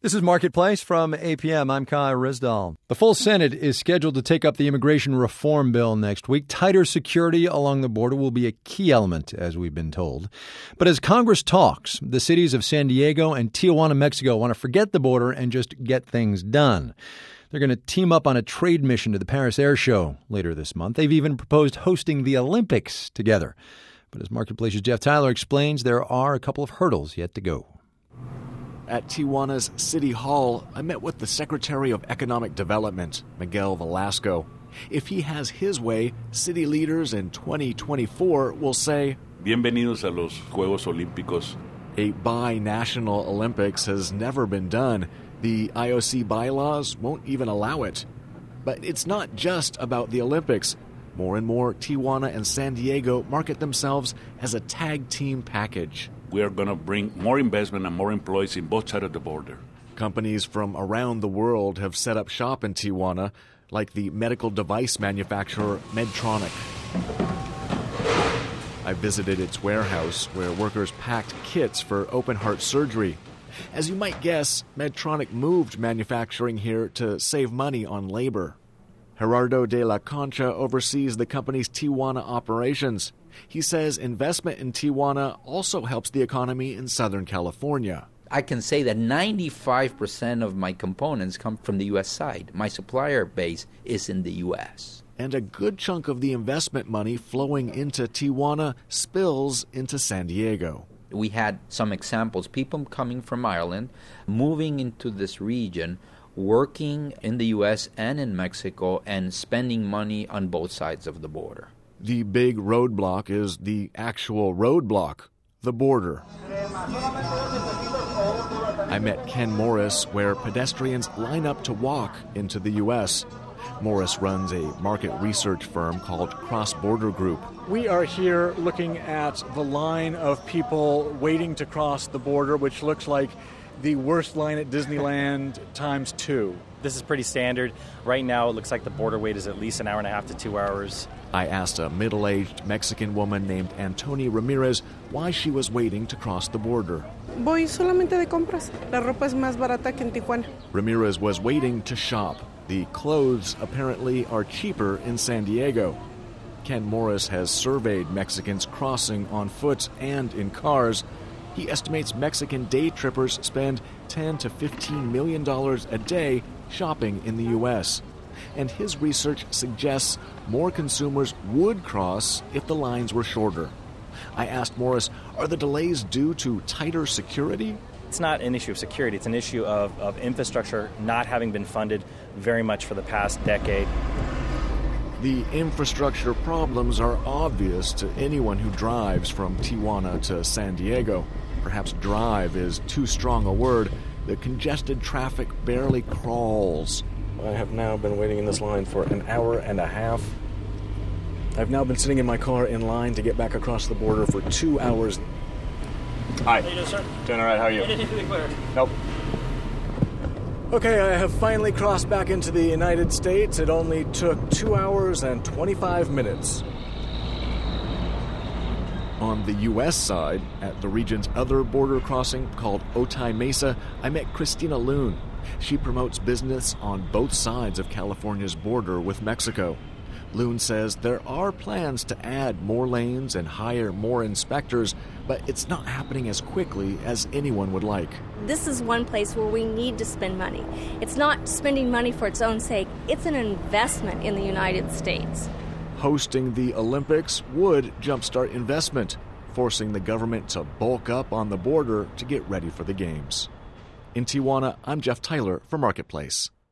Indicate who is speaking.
Speaker 1: This is Marketplace from APM. I'm Kai Rizdal. The full Senate is scheduled to take up the immigration reform bill next week. Tighter security along the border will be a key element, as we've been told. But as Congress talks, the cities of San Diego and Tijuana, Mexico, want to forget the border and just get things done. They're going to team up on a trade mission to the Paris Air Show later this month. They've even proposed hosting the Olympics together. But as Marketplace's Jeff Tyler explains, there are a couple of hurdles yet to go.
Speaker 2: At Tijuana's City Hall, I met with the Secretary of Economic Development, Miguel Velasco. If he has his way, city leaders in 2024 will say,
Speaker 3: Bienvenidos a los Juegos Olímpicos.
Speaker 2: A bi-national Olympics has never been done. The IOC bylaws won't even allow it. But it's not just about the Olympics. More and more, Tijuana and San Diego market themselves as a tag team package.
Speaker 3: We are going to bring more investment and more employees in both sides of the border.
Speaker 2: Companies from around the world have set up shop in Tijuana, like the medical device manufacturer Medtronic. I visited its warehouse, where workers packed kits for open-heart surgery. As you might guess, Medtronic moved manufacturing here to save money on labor. Gerardo de la Concha oversees the company's Tijuana operations. He says investment in Tijuana also helps the economy in Southern California.
Speaker 4: I can say that 95% of my components come from the U.S. side. My supplier base is in the U.S.
Speaker 2: And a good chunk of the investment money flowing into Tijuana spills into San Diego.
Speaker 4: We had some examples, people coming from Ireland, moving into this region, working in the U.S. and in Mexico, and spending money on both sides of the border.
Speaker 2: The big roadblock is the actual roadblock, the border. I met Ken Morris, where pedestrians line up to walk into the U.S. Morris runs a market research firm called Cross Border Group.
Speaker 5: We are here looking at the line of people waiting to cross the border, which looks like the worst line at Disneyland times 2.
Speaker 6: This is pretty standard. Right now, it looks like the border wait is at least an hour and a half to 2 hours.
Speaker 2: I asked a middle-aged Mexican woman named Antoni Ramirez why she was waiting to cross the border.
Speaker 7: Voy solamente de compras. La ropa es más barata que en Tijuana.
Speaker 2: Ramirez was waiting to shop. The clothes apparently are cheaper in San Diego. Ken Morris has surveyed Mexicans crossing on foot and in cars. He estimates Mexican day trippers spend $10 to $15 million a day shopping in the U.S. And his research suggests more consumers would cross if the lines were shorter. I asked Morris, are the delays due to tighter security?
Speaker 6: It's not an issue of security. It's an issue of infrastructure not having been funded very much for the past decade.
Speaker 2: The infrastructure problems are obvious to anyone who drives from Tijuana to San Diego. Perhaps drive is too strong a word. The congested traffic barely crawls.
Speaker 5: I have now been waiting in this line for an hour and a half. I've now been sitting in my car in line to get back across the border for 2 hours.
Speaker 8: Hi.
Speaker 6: How you doing, sir?
Speaker 8: Doing all right. How are you?
Speaker 6: Anything clear?
Speaker 8: Nope.
Speaker 5: Okay, I have finally crossed back into the United States. It only took 2 hours and 25 minutes. On the U.S. side, at the region's other border crossing called Otay Mesa, I met Christina Loon. She promotes business on both sides of California's border with Mexico. Loon says there are plans to add more lanes and hire more inspectors, but it's not happening as quickly as anyone would like.
Speaker 9: This is one place where we need to spend money. It's not spending money for its own sake. It's an investment in the United States.
Speaker 2: Hosting the Olympics would jumpstart investment, forcing the government to bulk up on the border to get ready for the games. In Tijuana, I'm Jeff Tyler for Marketplace.